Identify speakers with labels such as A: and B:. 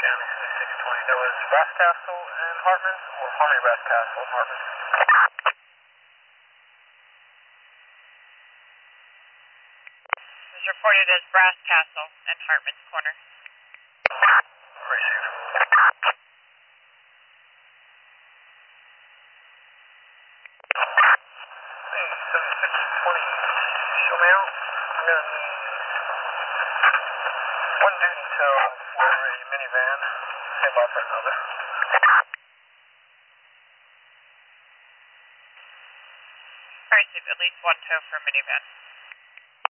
A: minivan, 620. That was Brasscastle and Hartman, or Harmony Brasscastle and Hartman?
B: It was reported as Brasscastle and Hartman's corner.
A: Received. 7620, show me out. I'm going to need one dude until we're ready minivan. Stand by for another.
B: I received at least one tow for minivan.